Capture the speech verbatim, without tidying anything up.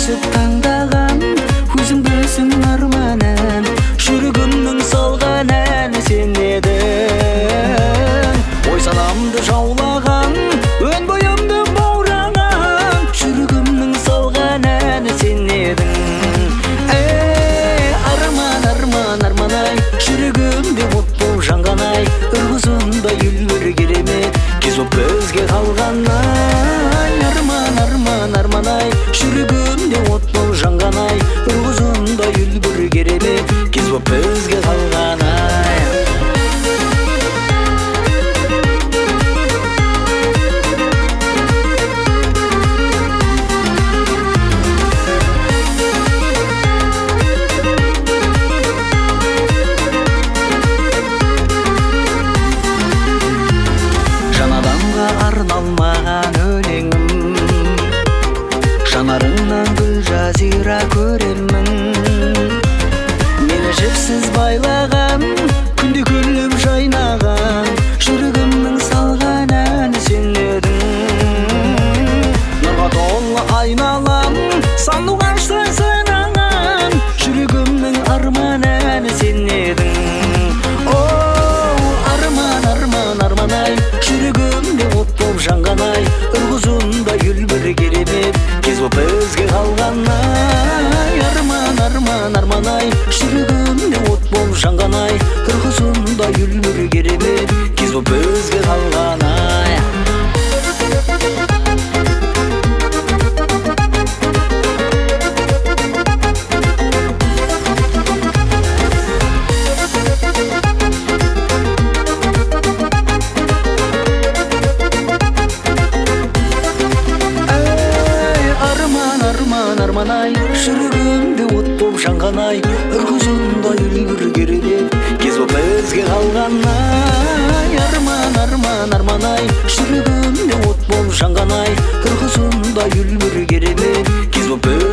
кесіп таңдаған, өзің білсің арманын, жүрегімнің салған әні сен едің. Ой санамды жаулаған, өн бойымды баураған, жүрегімнің салған әні сен едің. Эй, арман, арман, арман-ай, жүрегімде от болып жанған-ай, ырғызындай үлгір керемет кез боп бізге қалған-ай. Арман, арман, арман-ай, жүрегімде от болып жанған-ай, ырғызындай үлгір керемет кез боп бізге қалған-ай. Арналмаған өлеңім, жанарыңнан гүл жазира көремін. Мені жіпсіз байлаған, күнде күліп жайнаған, жүрегімнің салған әні сен едің. Нұрға толы айналам, сану ғаштай сайраған, жүрегімнің арман әні сен едің. Оу, арман, арман, арман-ай, жүрегімде от болып жанған-ай, ырғызындай үлбір керемет кез боп бізге қалған-ай. Арман, арман, арман-ай, жүрегімде от болып жанған-ай, ырғызындай үлбір керемет кез боп бізге қалған-ай. Арман-ай, жүрегімде от болып жанған-ай, ырғызындай үлгір керемет кез боп бізге қалған-ай. Арман, арман, арман-ай, жүрегімде от болып жанған-ай, ырғызындай үлгір керемет кез боп